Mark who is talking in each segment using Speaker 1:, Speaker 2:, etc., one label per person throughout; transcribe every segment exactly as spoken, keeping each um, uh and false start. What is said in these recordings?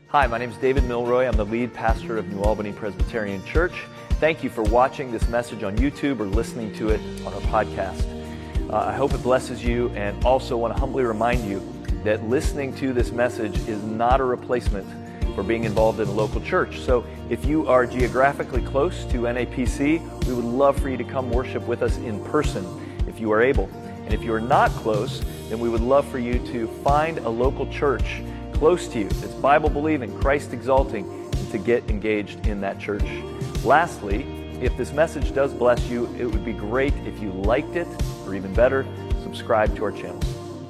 Speaker 1: Hi, my name is David Milroy. I'm the lead pastor of New Albany Presbyterian Church. Thank you for watching this message on YouTube or listening to it on our podcast. Uh, I hope it blesses you, and also want to humbly remind you that listening to this message is not a replacement for being involved in a local church. So if you are geographically close to N A P C, we would love for you to come worship with us in person if you are able. And if you are not close, then we would love for you to find a local church close to you that's Bible-believing, Christ-exalting, and to get engaged in that church. Lastly, if this message does bless you, it would be great if you liked it, or even better, subscribe to our channel.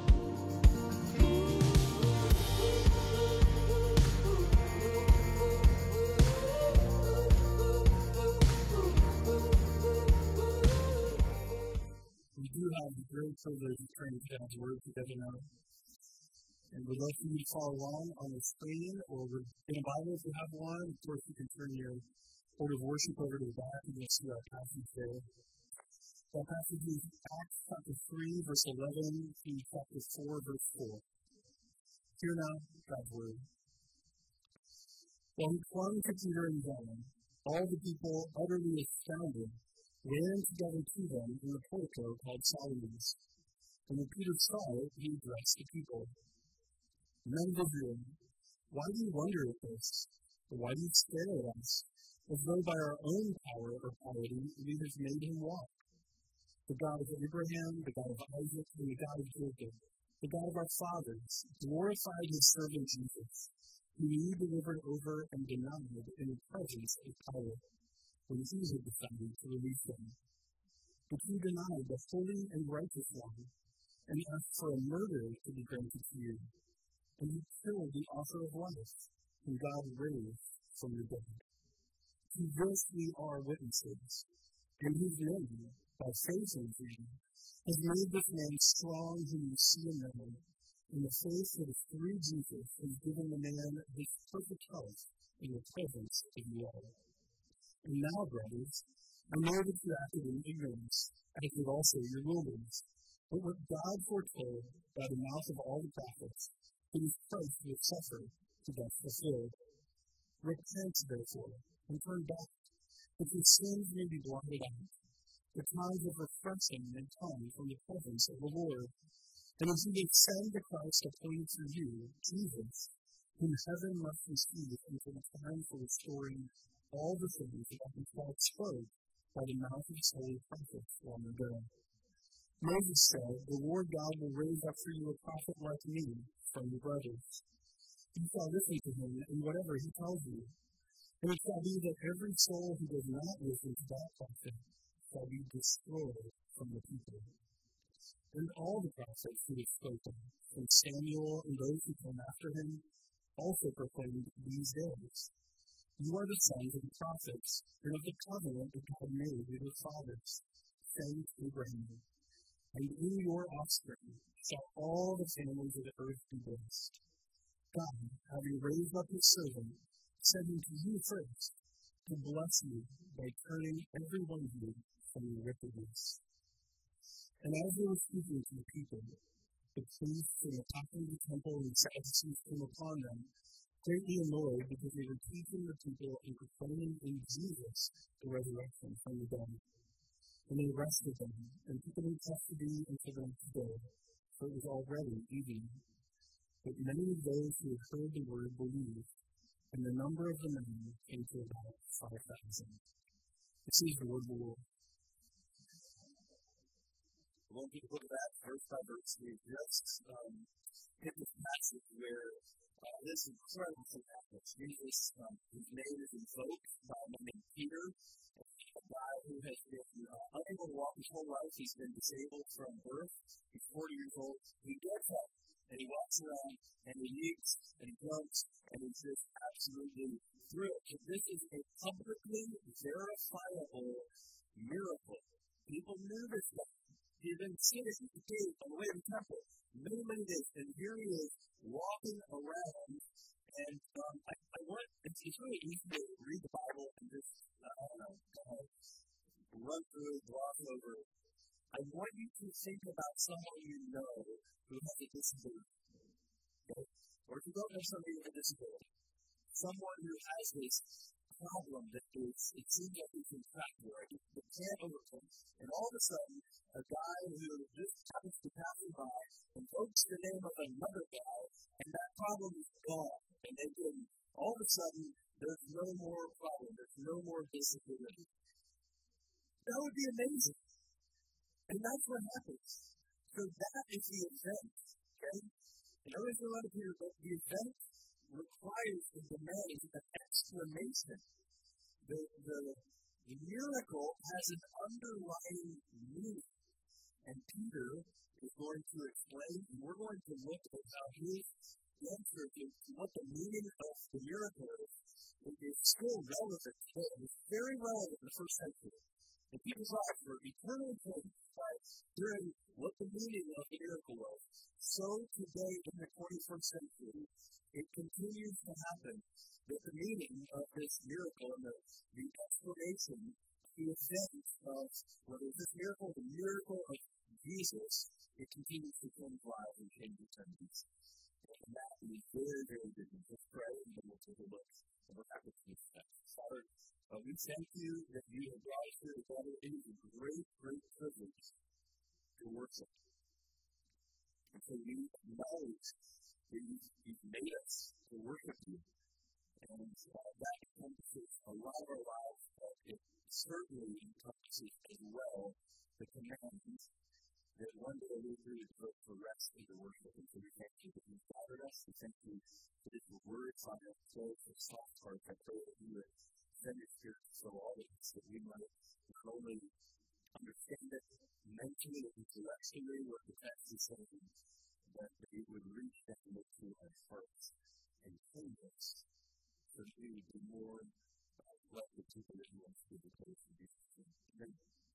Speaker 2: We do have the great privilege of turning to God's Word together now. And we'd love for you to follow along on the screen, or in a Bible if you have one. Of course, you can turn your order of worship over to the back and you'll see our passage there. That passage is Acts chapter three, verse eleven, to chapter four, verse four. Hear now God's Word. While he clung to Peter and John, all the people, utterly astounded, ran together to them in the portico called Solomon's. And when Peter saw it, he addressed the people. Men of Israel, why do you wonder at this? Or why do you stare at us, as though by our own power or piety we have made him walk? The God of Abraham, the God of Isaac, and the God of Jacob, the God of our fathers, glorified his servant Jesus, whom you delivered over and denied in the presence of Pilate, when he had decided to release him. But you denied the holy and righteous one, and asked for a murderer to be granted to you. And you killed the author of life, whom God raised from the dead. To this we are witnesses, and whose name, by faith in him, has made this man strong whom you see and know. In the faith that is through Jesus has given the man this perfect health in the presence of you all. And now, brothers, I know that you acted in ignorance, as did also your rulers. But what God foretold by the mouth of all the prophets, that his Christ will suffer to death fulfilled. Repent, therefore, and turn back, that your sins may be blotted out. The times of refreshing may come from the presence of the Lord. And as he may send the Christ appointed for you, Jesus, whom heaven must receive until the time for restoring all the things that he God spoke by the mouth of his holy prophets long ago. Moses said, the Lord God will raise up for you a prophet like me from your brothers. You shall listen to him in whatever he tells you. And it shall be that every soul who does not listen to that prophet shall be destroyed from the people. And all the prophets who have spoken, from Samuel and those who came after him, also proclaimed these days. You are the sons of the prophets, and of the covenant that God made with your fathers, saying to Abraham, and in your offspring shall all the families of the earth be blessed. God, having raised up his servant, sent him to you first, to bless you by turning every one of you from your wickedness. And as they were speaking to the people, the priests and the captain of the temple and the Sadducees came upon them, greatly annoyed because they were teaching the people and proclaiming in Jesus the resurrection from the dead. And they arrested them and took them in custody until the next day, for it was already evening. But many of those who had heard the word believed, and the number of the men came to about five thousand. This is the word of the Lord. I want you to look at that verse by verse. We just um, hit this passage where uh, this incredible thing happens. Jesus, um, his name is invoked by a man named Peter, a guy who has been uh, unable to walk his whole life. He's been disabled from birth. He's forty years old. He gets up and he walks around and he leaps and he jumps and he's just absolutely thrilled. So this is a publicly verifiable miracle. People knew this guy. He had been seen as a kid on the way to the temple many, many days, and here he is walking around. And um, I, I want, it's, it's really easy to read the Bible and just, uh, I don't know, kind of run through, gloss over. I want you to think about someone you know who has a disability. Okay? Or if you don't know somebody with a disability, someone who has this problem that is, it seems like it's intractable, right? They can't overcome. And all of a sudden, a guy who just happens to pass him by invokes the name of another guy, and that problem is gone. And they can, all of a sudden, there's no more problem. There's no more disability. That would be amazing. And that's what happens. So that is the event, okay? And I always know how to hear, but the event requires and demands an explanation. The, the, the miracle has an underlying meaning. And Peter is going to explain, and we're going to look at how his answer to what the meaning of the miracle is. It is still relevant today. It's very relevant in the first century. And people's lives were eternally changed by hearing what the meaning of the miracle was. So today, in the twenty-first century, it continues to happen that the meaning of this miracle and the, the explanation, the event of whether it's this miracle, the miracle of Jesus, it continues to change lives and change eternities. And that is very, very good. Let's pray and then we'll take a look at what happens in this text. Father, uh, we thank you that you have brought us here together. It is a great, great privilege to worship. And so we acknowledge that you've, you've made us to worship you. And uh, that encompasses a lot of our lives, but it certainly encompasses as well the command that one day we do is look for rest and to worship. And so we thank you that you've gathered us. We thank you that it's your word on our souls and soft hearts. I pray that you would send your spirit to fill all of us, that we might not only understand it mentally and intellectually what the text is saying, but that it would reach down into our hearts and change us, so that we would be more uh, like the people that you want to be the place of Jesus. Amen.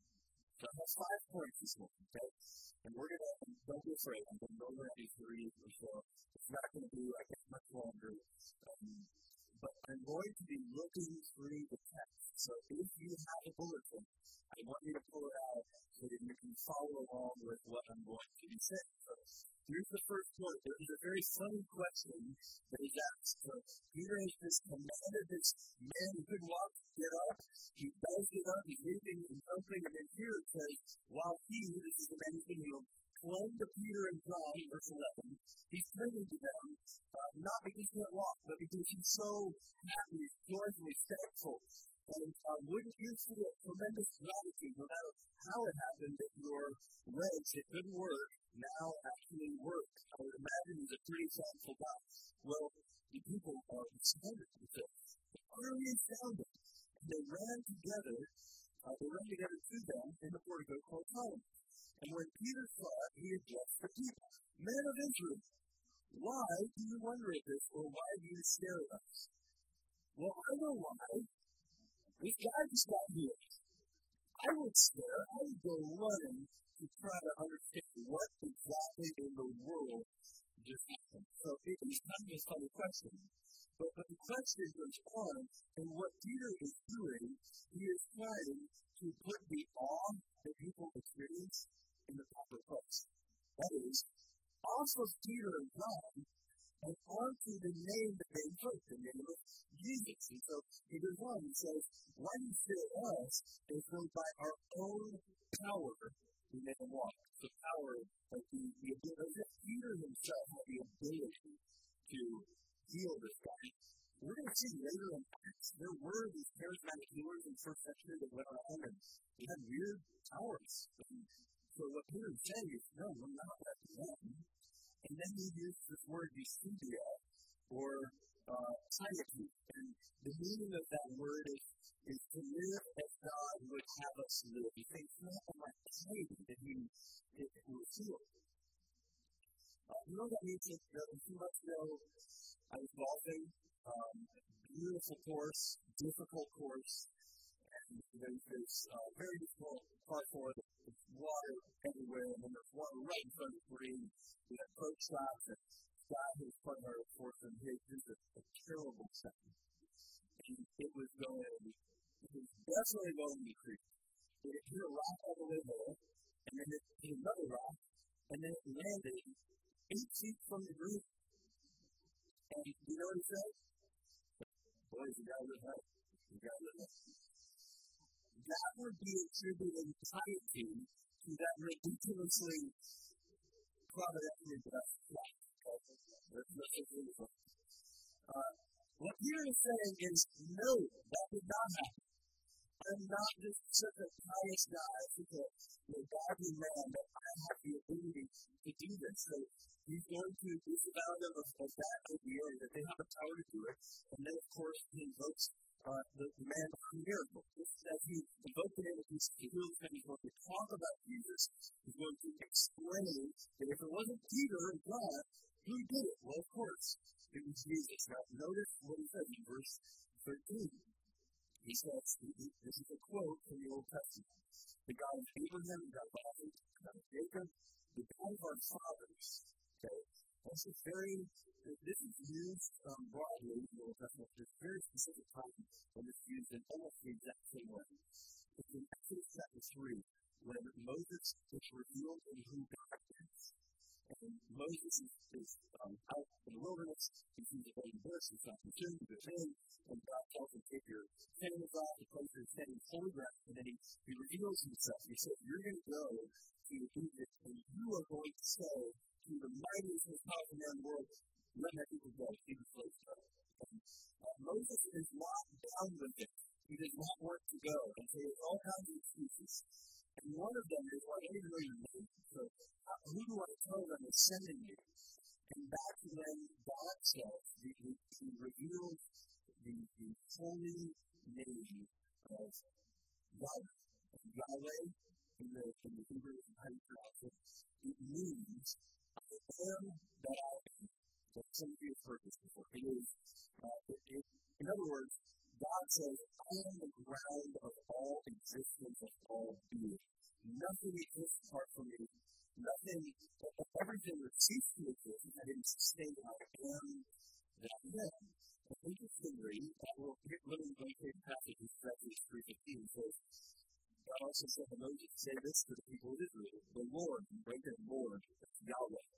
Speaker 2: So I have five points this morning, okay? And we're going to, don't be afraid, I'm going to go around these three or so. It's not going to be, I guess, much longer. Um, but I'm going to be looking through the text. So if you have a bulletin, I want you to pull it out so that you can follow along with what I'm going to be saying. So here's the first point. There is a very funny question that is asked. So Peter has just commanded this man who couldn't walk to get up. He does get up. He's leaping and jumping. And then here it says, while he, this is the man who's been healed, clung to Peter and John, verse eleven. He's clinging to them, uh, not because he can't walk, but because he's so happy, joyfully thankful. And uh, wouldn't you feel tremendous gratitude, no matter how it happened, that your legs that couldn't work now actually work? I would imagine he's a pretty thankful guy. Well, the people are astounded with this. They're utterly astounded. And they ran together, uh, they ran together to them in the portico called Solomon. And when Peter saw it, he addressed the people. Men of Israel, why do you wonder at this, or why do you stare at us? Well, I know why. This guy just got healed. I would stare, I would go running to try to understand what exactly in the world just happened. So it is kind of a funny question. But, but the question goes on, and what Peter is doing, he is trying to put the awe that people experience in the proper place. That is, off of Peter and John, and onto the name that they took, the name of Jesus. And so he goes on, he says, why do you fear us? As though by our own power we made him walk. The power of the, the ability, Peter himself had the ability to heal this guy. We're going to see later in Acts, there were these charismatic healers in the first century that went around and they had weird powers. And so what Peter is saying is, no, we're not like them. And then he used this word, eusebia, or uh, piety. And the meaning of that word is, is to live as God would have us live. He thinks not on my piety that he was healed. Uh, you know what that means? Uh, a few months ago, I was golfing. Um, beautiful course, difficult course. And there's this uh, very difficult part for it. There's water everywhere, and then there's water right in front of the green. We had approach shots, and Scott, his partner, of course, and his just a, a terrible second. And it was going, it was definitely going to be creepy. It hit a rock all the way there, and then it hit another rock, and then it landed eight feet from the green. And you know what he said? Boys, you gotta live right. You gotta live right. That would be attributed piety to that ridiculously providentially blessed life. Uh, what Peter is saying is, no, that did not happen. I'm not just such a pious guy, such a you know, godly man that I have the ability to do this. So he's going to disavow them of, of that idea, that they have the power to do it. And then, of course, he invokes uh, the, the man of the miracle. Just as he invoked the man of Jesus to heal the man, he's going to talk about Jesus. He's going to explain that if it wasn't Peter or God, who did it? Well, of course, it was Jesus. Now, notice what he says in verse thirteen. He says, this is a quote from the Old Testament. The God of Abraham, the God of Isaac, the God of Jacob, the God of our fathers. Okay? This is very, this is used um, broadly in the Old Testament. There's a very specific time when it's used in almost the exact same way. It's in Exodus chapter three, when Moses is revealed in who God is. And Moses is, is um, out in the wilderness. He sees a burning bush. He's not consumed. He goes in, and God tells him, take your sandals off, the place where you're standing holy ground. And then he, he reveals himself. He says, you're going to go to Egypt, and you are going to say to the mightiest and most powerful man in the world, let my people go. He was slaves to go. And uh, Moses is not down with it. He does not want to go. And so there's all kinds of excuses. And one of them is, well, I don't even know your name. So uh, who do I tell them is sending you? And that's when God says, he, he, he reveals the, the holy name of Yahweh. And Yahweh, in the, in the Hebrew, how you pronounce it, it means, I am that I am. So some of you have heard this before. It is, uh, it, it, in other words, God says, I am the ground of all existence, of all being. Nothing exists apart from me. Nothing, everything that ceased to exist, I didn't sustain it. I am that I am. And interestingly, I will let me take a passage in Exodus three fifteen. It says, God also said to Moses, say this to the people of Israel, the Lord, right there, Lord, that's Yahweh.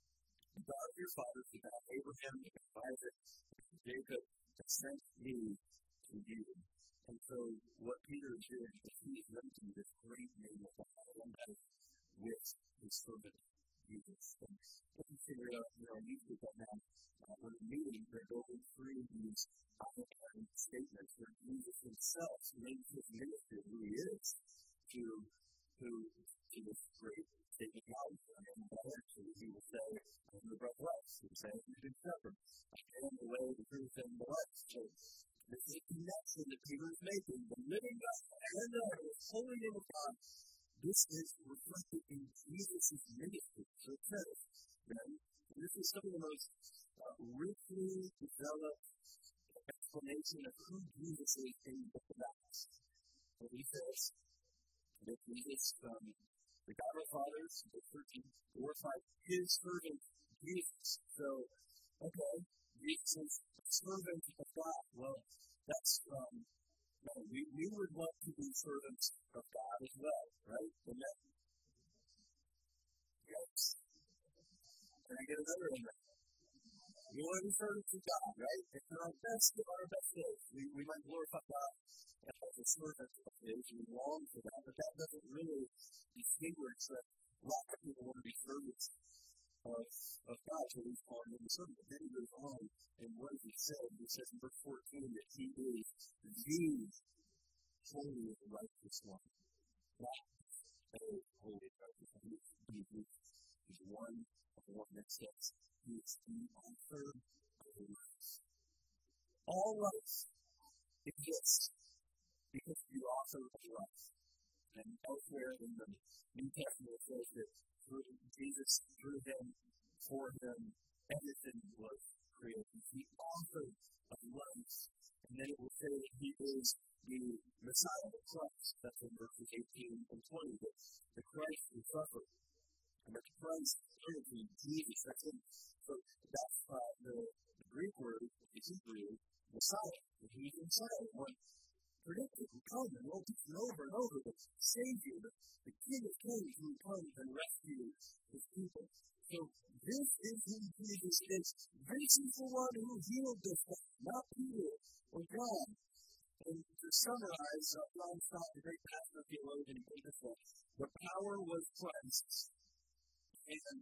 Speaker 2: The God of your fathers, the God of Abraham, the God of Isaac, and Jacob, has sent me to you. And so, what Peter is doing is he is limiting this great name of God, and that is with his servant Jesus. And if you figure out, you know, you get that now, uh, when the meeting, they're going through these outline statements where Jesus himself makes his ministry who he is to, to, to this great statement of God. And eventually he will say, I am the bread of life. He will say, I am the good shepherd. I am the way, the truth, and the life. So, this is a connection that Peter is making. The living God and the holy name of God. This is reflected in Jesus' ministry. So it says, right? And this is some of the most uh, richly developed explanation of who Jesus is in the book of Acts. So he says that Jesus, um, the God of our fathers, verse thirteen, glorified his servant Jesus. So, okay, Jesus is a servant of God. Well, that's, um, no, we, we would want to be servants of God as well, right? Amen? Yes. Can I get another amen? We want to be servants of God, right? And on our best, on our best days, we, we might glorify God as a servant of His. We long for that, but that doesn't really distinguish that a lot of people want to be servants of, of God, so he's calling him a servant. But then he goes on, and what does he say? He says in verse fourteen that he is the holy and righteous one. Not a holy and righteous one. He is one of the one that says he is the author of life. All life exists because of the author of life. And elsewhere in the New Testament it says that through Jesus, through him, for him, everything was created. He's the author of life. And then it will say that he is the Messiah, the Christ. That's in verses eighteen and twenty. That the Christ who suffered. And that Christ is Jesus. That's it. So that's uh, the, the Greek word, the Hebrew, Messiah. And he's the Messiah. One predicted will come and will teach over and over the Savior, the, the King of Kings who comes and rescues his people. So this is who Jesus is. This is the one who healed this guy, not Peter, or God. And to summarize, uh, John Stott, the great pastor theologian, gave us that the power was Christ's, and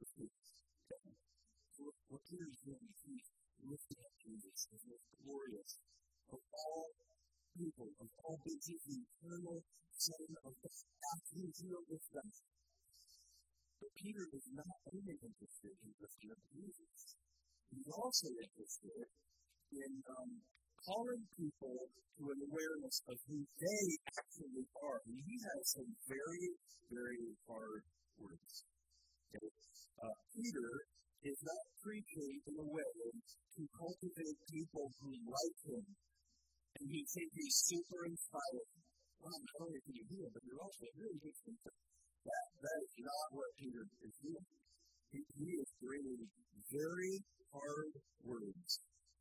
Speaker 2: what Peter is doing is he's lifting up Jesus as the glorious of all people, of all beings, the eternal Son of God, after he healed this death. But Peter is not only interested in lifting up Jesus, he's also interested in um, calling people to an awareness of who they actually are. And he has some very, very hard words. Okay? Uh, Peter is not preaching in a way to cultivate people who like him. And he thinks he's super inspiring. Well, not only can you heal, but you're also a really good speaker. That, that is not what Peter is doing. He, he is bringing very hard words.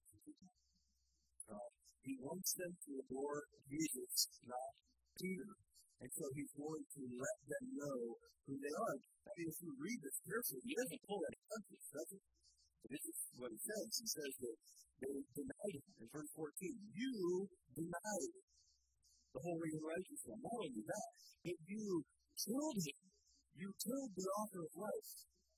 Speaker 2: Uh, he wants them to adore Jesus, not Peter. And so he's going to let them know who they are. I mean, if you read this carefully, he doesn't pull any punches, does he? This is what he says. He says that they denied him. In verse fourteen, you denied the holy and righteous one. Not only that, but you killed him. You killed the author of life.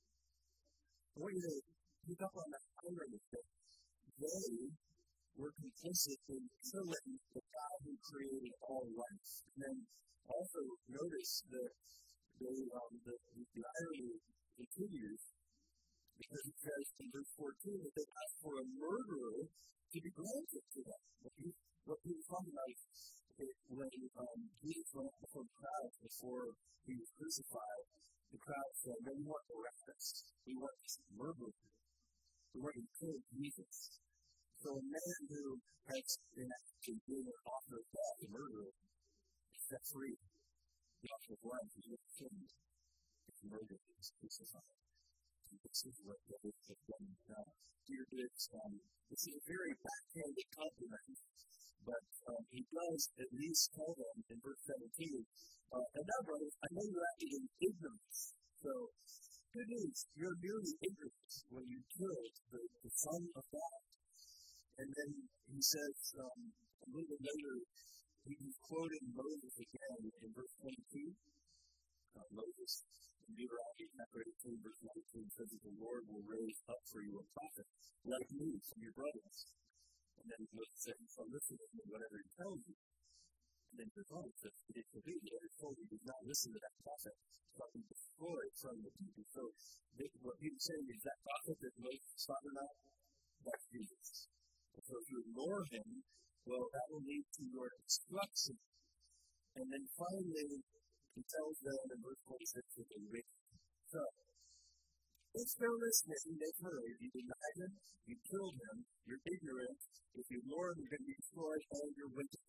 Speaker 2: I want you to pick up on that irony that they were complicit in killing the God who created all life. And then also notice that they, um, the, the, the irony continues because it says in verse fourteen that they asked for a murderer to be granted to them. What he, what he was talking about is when um, Jesus went up before the crowd before he was crucified, the crowd said, "No, we want Barabbas. We want this murderer. We want to kill Jesus." So a man who has been actually being an author of death, a murderer, is set free. The author of life is with him. His murder is crucified. This is what David has done now. Dear kids, um, this is a very backhanded compliment, but um, he does at least tell them in verse seventeen, uh, and now, brothers, I know you're acting in ignorance. So, good news, you're merely ignorant when you killed the, the Son of God. And then he says, um, a little bit later, he's quoting Moses again in verse twenty-two. Uh, Moses, in Deuteronomy chapter eighteen, verse nineteen, says that the Lord will raise up for you a prophet like me from your brothers. And then Moses says, so listen to me, whatever he tells you. And then goes on, it says, if the baby ever told you, does not listen to that prophet, but be destroyed from the people. So, they, what he's saying is that prophet that Moses is talking about, that's Jesus. So if you ignore him, well, that will lead to your destruction. And then finally, he tells them in verse twenty-six that they wait. So, if they're listening, they've heard, you denied him, you killed him, you're ignorant, if you ignore him, you're going to be destroyed, and you're wicked.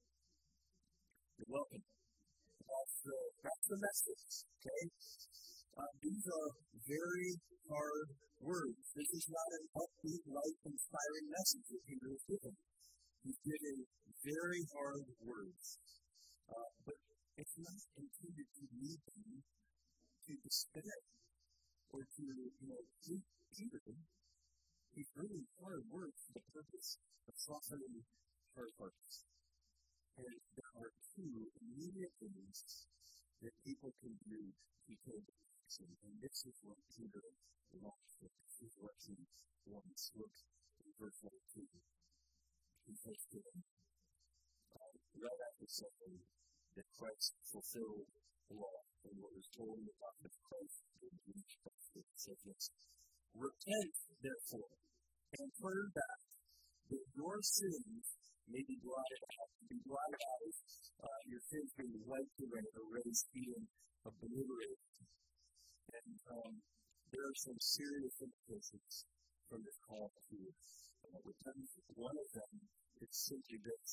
Speaker 2: You're welcome. That's, uh, that's the message, okay? Uh, these are very hard words. This is not an upbeat, light, inspiring message that Peter is giving. He's giving very hard words. Uh, but it's not intended to lead them to despair or to, you know, treat Peter. He's bringing hard words for the purpose of softening hard hearts. And there are two immediate things that people can do to take action. And this is what Peter wants. This is what he wants. Look in verse nineteen. He says to them, uh, right after saying that Christ fulfilled the law and what was told in the prophet of Christ in each prophet, says this, repent, therefore, and turn back, that your sins may be blotted out, be blotted out, uh, your sins being wiped away, erased, being obliterated. And um, there are some serious implications from this call to uh, repentance. One of them is simply this: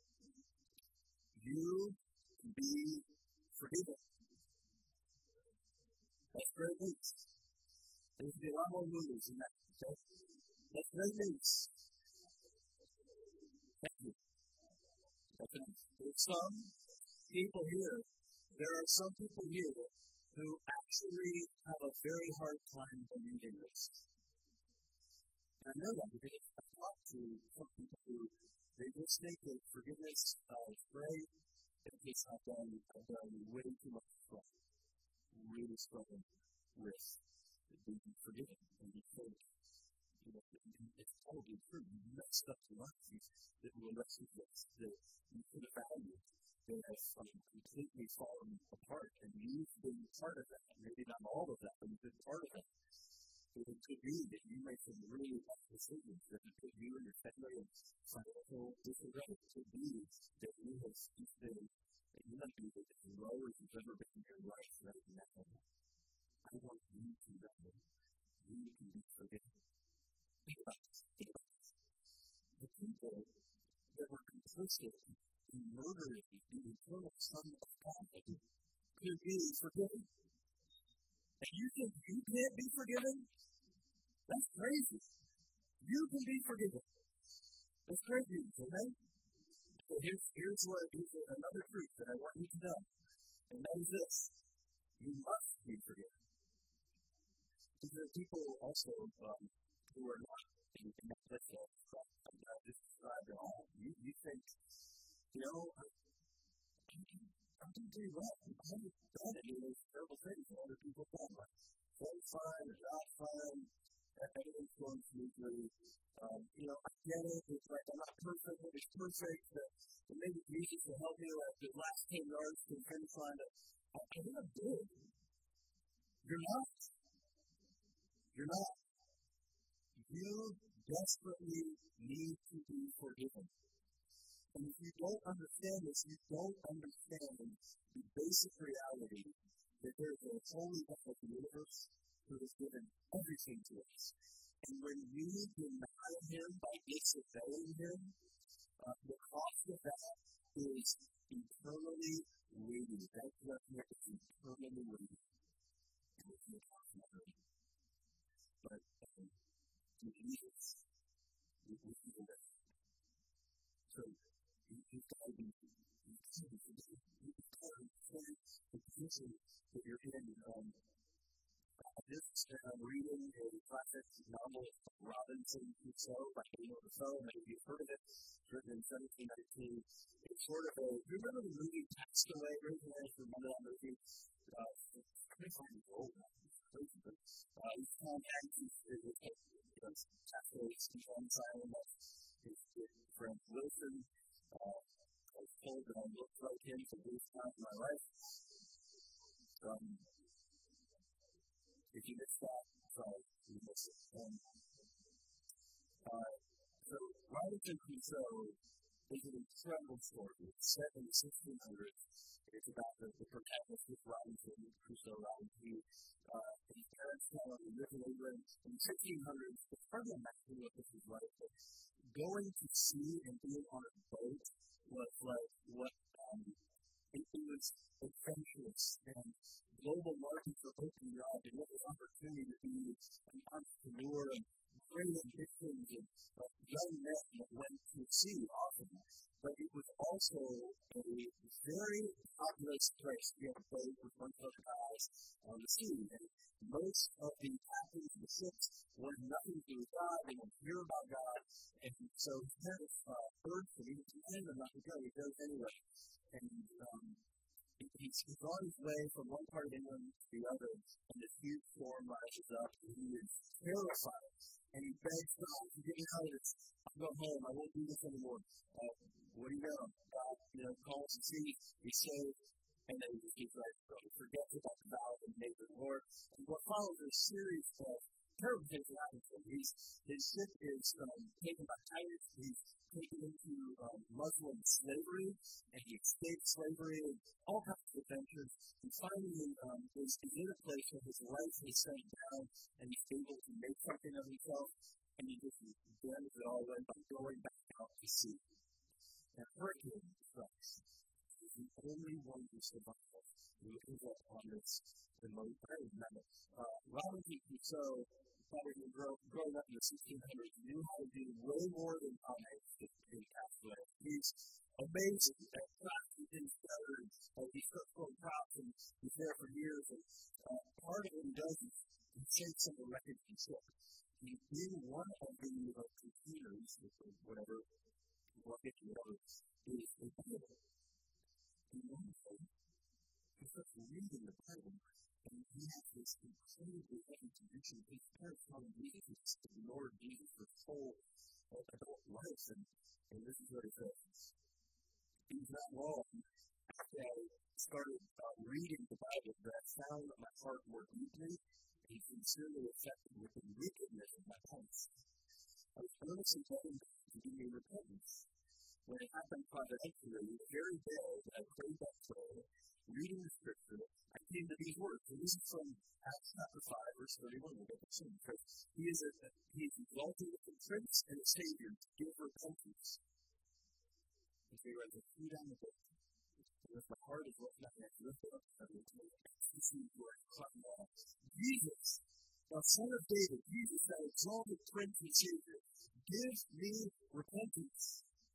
Speaker 2: you be forgiven. That's great news. There's be a lot more movies in that. Okay? That's great news. Thank you. Okay. There's some people here, there are some people here who actually have a very hard time believing this. And I know that because I've talked to some people who think that forgiveness uh, is great. In case I've done, I've done way too much struggle, really struggling with being forgiven and being forgiven. You know, it's probably true. You messed up lives that relationships that you could have valued. They have um, completely fallen apart, and you've been part of that. Maybe not all of that, but you've been part of that. So it could be that you make some really bad decisions that have put you and your family in financial disarray. It could be that you have just been, that you might be as low as you've ever been in your life right now. I want you to know that you can be forgiven. Think about this. Think about this. The people that were complicit in murdering the eternal Son of God could be forgiven. And you think you can't be forgiven? That's crazy. You can be forgiven. That's crazy, okay? So here's, here's, what, here's another truth that I want you to know. And that is this. You must be forgiven. Because there are people also um, who are not in that level of I just described at all. You, you think, you know, I'm doing pretty well. I haven't done any of those terrible things that other people have done. Like, phone's fine, or not fine, everything's going smoothly. Um, you know, I get it. It's like I'm not perfect. It's perfect. But maybe Jesus will help me like the last ten yards to the finish line. I, I'm not good. You're not. You're not. You desperately need to be forgiven. And if you don't understand this, you don't understand the basic reality that there is a holy God of the universe who has given everything to us. And when we deny Him by disobeying Him, uh, the cost of that is eternally weighty. That's what it's eternally weighty. And it's not possible. But um, Jesus, we see that. So, you've got to be, you've got to be, you've got to understand the position that you're in. Um, I just am reading a classic novel, Robinson Crusoe, by Daniel Defoe. Maybe you've heard of it. It's written in seventeen nineteen. It's sort of a, do you remember the movie Castaway? Raise your hands, remember that movie? Uh, it's twenty-five years old now. It's crazy, but uh, it's Tom Hanks. It's Castaway, Steve Onside, his friend Wilson. Uh, I was told that I looked like him for this time in my life. Um, if you missed that, sorry, you missed it. Um, uh, so, Robinson Crusoe is an incredible story. It's set in the sixteen hundreds. It's about the, the protagonist of Robinson Crusoe. Robinson, uh, his parents found him living in England in the sixteen hundreds. It's hard to imagine what this is like, but going to sea and being on a boat was like what um, it, it was adventurous, and global markets were opening up, and what an opportunity to be an entrepreneur and great ambitions and uh, young men that went to sea often. But it was also a very populous place. We had a boat with one hundred guys on the sea, and most of the captains of the ships wanted nothing to do with God. They wanted to hear about God, and so he kind of uh, urged them, even commanded them not to go. He goes anyway, and um, he's, he's on his way from one part of England to the other, and this huge storm rises up, and he is terrified, and he begs God to get me out of this. I'll go home. I won't do this anymore. Uh, what do you know? God, you know, calls to see, he's saved, and then he just keeps like, he forgets about the vow that he made to the Lord. And what follows is a series of terrible things that happen to him. He's, his ship is um, taken by pirates. He's taken into um, Muslim slavery, and he escapes slavery, and all kinds of adventures. And finally, um, is, is in a place where his life is set down, and he's able to make something of himself, and he just damns it all away by going back out to sea. And hurricane strikes. He's the only one who survives. He ends up on this remote island. Uh, Robinson Crusoe, probably grow, growing up in the sixteen hundreds, knew how to do way more than Tom Hanks did in Castaway. He's amazing at crafting things together, and uh, he's growing crops, and he's there for years. And uh, part of what he does is he shakes some of the wreckage of the ship. He's in one of the uh, computers, or whatever, what if you ever is the Bible. And one day, he starts reading the Bible, and he has this incredibly heavy conviction. His parents tell him he just ignored Jesus for his whole adult life, and, and this is what he says. It was not long after I started uh, reading the Bible that I found that my heart more deeply and sincerely affected with the wickedness of my past. I was earnestly begging God to give me repentance. When it happened providentially, the very day that I prayed that prayer, reading the scripture, I came to these words. And this is from Acts chapter five, verse thirty-one. We'll get this soon. Because he is, a, he is exalted as the Prince and the Savior to give repentance. And so he writes, I threw down the book. And if my heart is left not yet lifted up, I will tell you, this is where I'm talking about. Jesus, thou Son of David, Jesus, thou exalted Prince and Savior, give me repentance.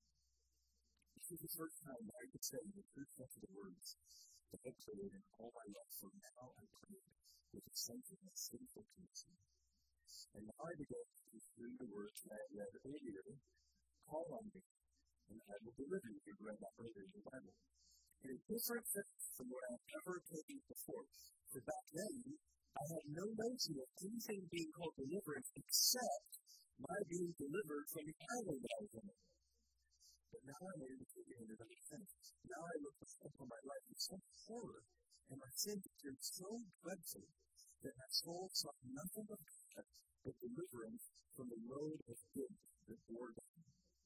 Speaker 2: This is the first time that I could say the true sense of the words that I prayed in all my life. For now I pray with a sense of my sinful condition. And now I begin to through the words that I read earlier, call on me, and I will deliver you. You read that earlier in the Bible. In a different sense from what I have ever taken before. For back then, I had no notion of anything being called deliverance except my being delivered from the island I was in. But now I'm able to begin to understand. Now I look back upon my life with such horror, and my sin became so dreadful that my soul sought nothing of God but deliverance from the load of guilt that bore down.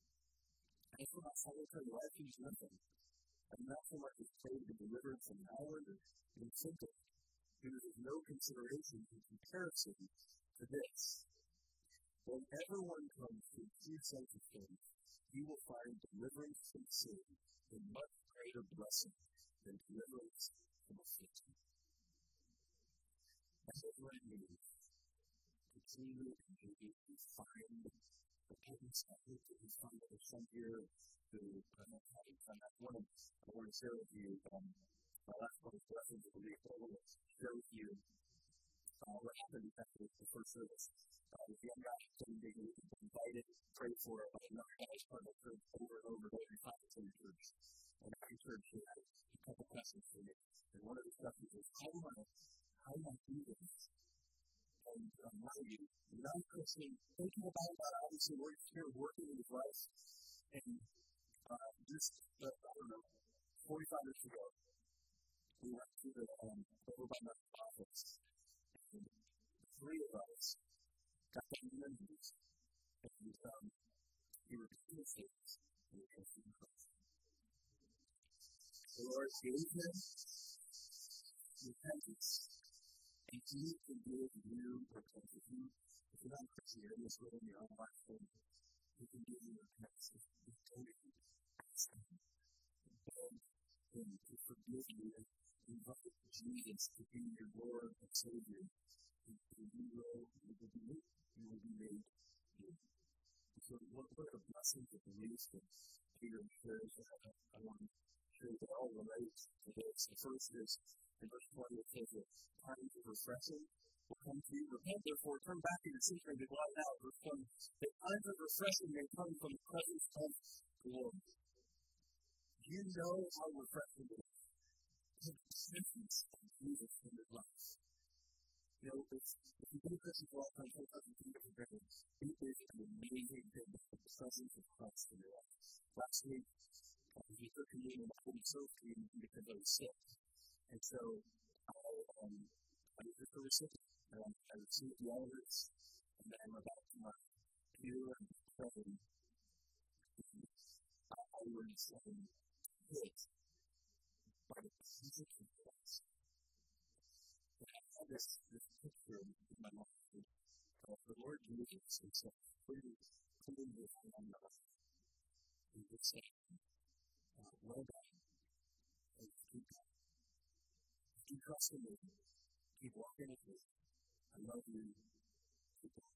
Speaker 2: As for my solitary life, it was nothing. I'm not so much as prayed to deliverance from an island or in symptom. There is no consideration in comparison to this. Whenever one comes to a true sense of things, he will find deliverance from sin a much greater blessing than deliverance from affliction. That is what it means to truly and maybe find repentance. I hope that you find that there's some here who are not having done that. One of I want to share with you, um, my last one of blessings of the week, I want to share with you uh, what happened after the first service. Uh, this young guy came to me, invited, prayed for it, but another guy's part of the church over and over every time it's in the church. And every church he had a couple questions for me. And one of the questions was, how do I, how do I do this? And um, mind you, non-Christian, thinking about that, obviously we're here working in his life. And uh, just, uh, I don't know, forty-five years ago, we went to the, um, over by my office. And three of us got down the menus, and um, we were doing the things, and we were doing Christ. The Lord gave him repentance, and he can give you repentance. If, you, if you're not a Christian, you're in this room, you're on my phone, he can give you repentance. He told you, ask him, and beg him to forgive you, and invite Jesus to be your Lord and Savior. And you will, you will be made. You will be made new. So, what, what a blessing to believe that Peter shares. I, I want to share that all relate to this. The first is, in verse twenty, it says that times of refreshing will come to you. Repent, therefore, turn back to your sin and be blotted out. Verse twenty, that times of refreshing may come from the presence of the Lord. Do you know how refreshing it is? The presence of Jesus in your life. You know, it's, if you've been a Christian for a long time, sometimes you think it's very, it is an amazing thing to have the presence of Christ in your life. Last week, uh, we took communion, I couldn't serve communion because I was sick. And so, I, um, I was just a recipient. Um, I received the elements, and then I'm about to my pew and pray. I, I was um, hit by the presence of Christ. This, this picture in my mind of the Lord Jesus himself, putting, putting his hand on us. He would say, uh, well done, and keep going. If you trust in me, keep walking with me. I love you, keep going.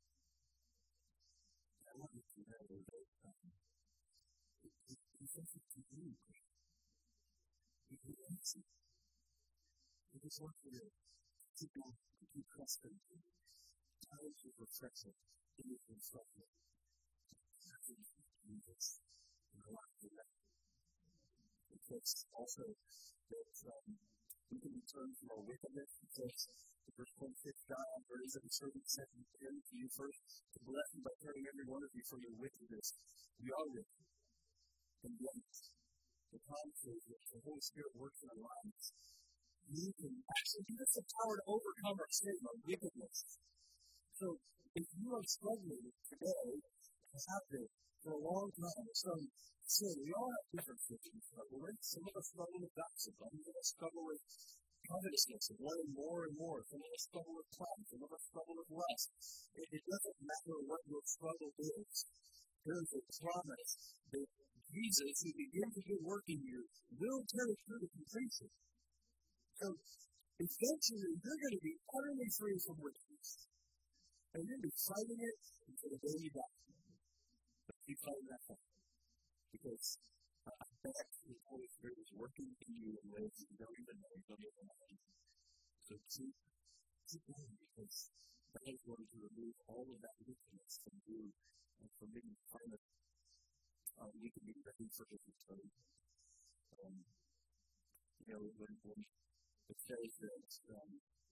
Speaker 2: I want you to know that um, he, he, he says it to you. He, he wants you. He just wants you to keep going, keep trusting him. Times of refreshing, he is refreshing. Nothing Jesus in our text also that um, we can be turned from our wickedness. It says, in verse twenty-six, God, or is it a servant sent to you first to bless you by turning every one of you from your wickedness? We are wicked. And yet, the promise is that the Holy Spirit works in our lives. You can actually give us the power to overcome our sin, our wickedness. So, if you are struggling today, and have been for a long time, with some sin, we all have different things we struggle with. Some of us struggle with gossip. Some of us struggle with covetousness and wanting more and more. Some of us struggle with pride. Some of us struggle with lust. It, it doesn't matter what your struggle is. There is a promise that Jesus, who begins a good work in you, will carry through to completion. So, eventually, you're going to be utterly free from wickedness. And you're going to be fighting it until the day you die. But keep fighting that fight. Because uh, I bet the Holy Spirit is working in you in ways that you don't even know. You don't even know. So keep, keep going, because that is going to remove all of that wickedness from you and from being part of it. Um, we can be ready for His return. Um, you know, when, when it says that um,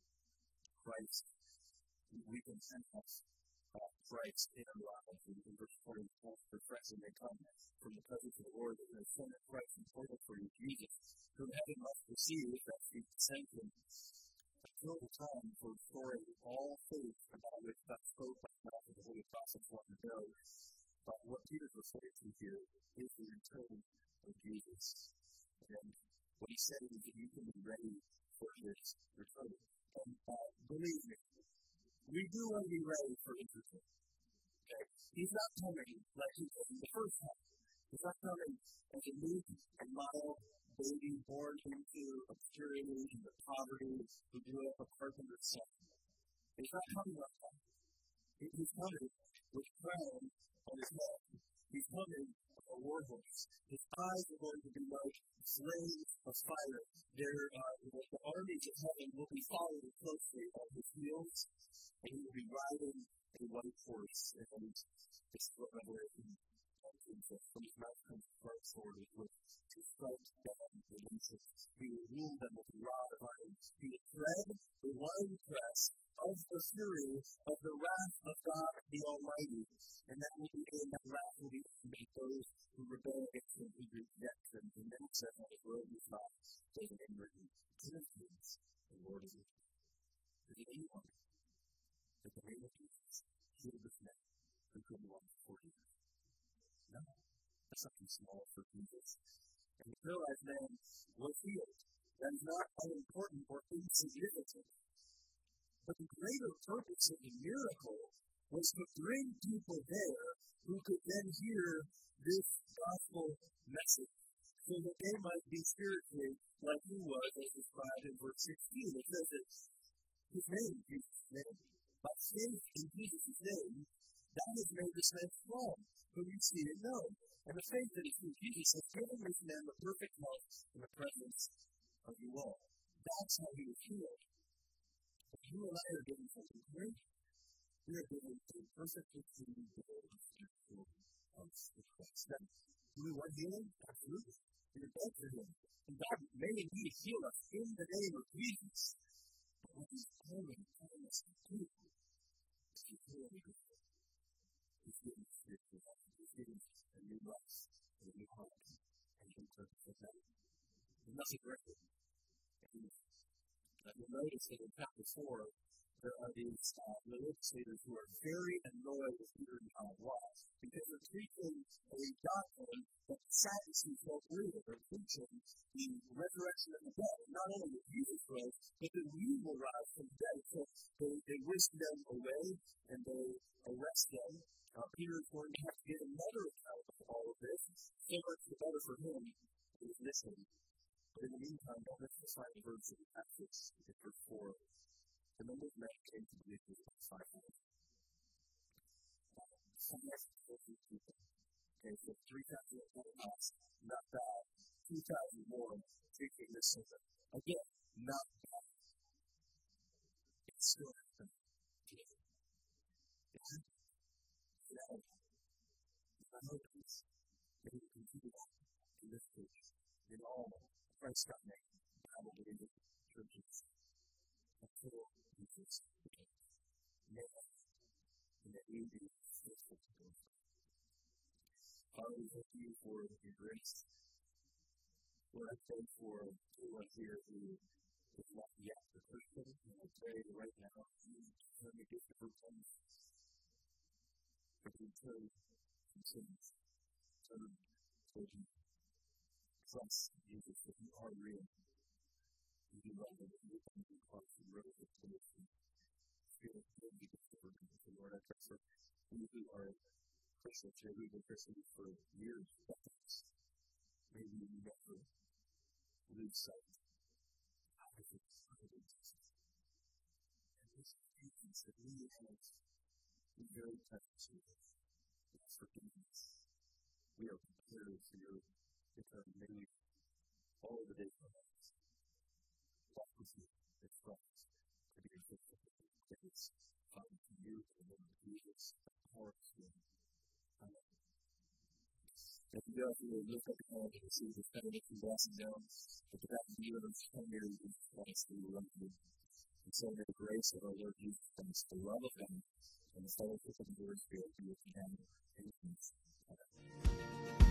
Speaker 2: Christ, we can send us uh, Christ in our lives. In, in verse forty, Paul refreshing may come from the presence of the Lord, that the Son of Christ and total for you, Jesus, whom heaven must receive, that He sent Him until the time for restoring all faith about which that spoke by the mouth of the Holy Prophets long ago. But what Peter's referring to here is the return of Jesus. And what he said is that you can be ready for His return. And uh, believe me, we do want to be ready for His return. Okay? He's not coming like He came the first time. He's not coming as a meek and mild baby born into obscurity and poverty who grew up a carpenter's son. He's not coming like that. He's coming with a crown on His head. He's coming on a war horse. His eyes are going to be like flames of fire. There, uh, the armies of heaven will be following closely on His heels, and He will be riding a white horse. And this is what Revelation says. From His mouth comes a sharp sword, which will strike down the nations. He will rule them with a rod of iron. He will tread the winepress of the fury of the wrath of God the Almighty. And that will be in that wrath will be aimed at those who rebel against Him, who reject Him. And then it says on His robe is not there's a name written, Corinthians, the Lord is with you. Is it anyone that the name of Jesus healed this man who couldn't walk for forty years? No. That's something small for Jesus. And the paralyzed man was healed. That is not unimportant or insignificant. But the greater purpose of the miracle was to bring people there who could then hear this gospel message, so that they might be spiritually like He was, as described in verse sixteen. It says that His name, Jesus' name, by faith in Jesus' name, that has made this man strong, whom you see and know. And the faith that is in Jesus has given this man the perfect health in the presence of you all. That's how he was healed. But you and I are given something great. We are given a perfectly clean bill of spiritual of the Christ. Now, do we want healing? Absolutely. We are dead for Him. And God may indeed heal us in the name of Jesus. But what He's calling us to do is to heal the good. He's given us spiritual health. He's given us a new life, a new heart, and a new purpose of that. There's nothing greater. And you'll notice that in chapter four, there are these uh, religious leaders who are very annoyed with Peter and John. Why? Because they're preaching a doctrine that the Sadducees don't believe in. They're preaching the resurrection of the dead. Not only that Jesus rose, but that we will rise from the dead. So they, they whisk them away and they arrest them. Uh, Peter is going to have to give another account of all of this. So much the better for him who is listening. But in the meantime, don't miss the final verse of the passage in verse four. The number of men came to believe was about five hundred. Some fifty people. Okay, so three thousand at Pentecost, not bad. Two thousand more taking this sermon. Again, not bad. It's still happening. It's happening. Now, I hope it's maybe continue in this church, in all Christ got made. Bible believing churches until Jesus became man, and that we be faithful to God. Father, we thank you for your grace. Lord, I pray for everyone here who is not yet a Christian, and I pray right now you turn me different things. If you turn from sins, turn toward you. Trust Jesus that you are real. You do love them, you come to the cross, you rose with grace, and feel good you get forgiven. So Lord, I pray for you who are Christians here, who've been Christians for years, decades. Maybe you never lose sight. I think it's Jesus. And this patience that we have is very precious to us. It's forgiveness. We are prepared for your return. May we all the days of our lives walk with you and trust to be your faithful grace. Father, to you in the name of Jesus, the power of sin. Amen. If you go through a lift up your hand and receive the benediction blessing down, if you have to be with us, come here and Jesus Christ, we love you. And so may the grace of our Lord Jesus Christ, the love of God, and the fellowship of the Holy Spirit be with you now and in peace. Amen.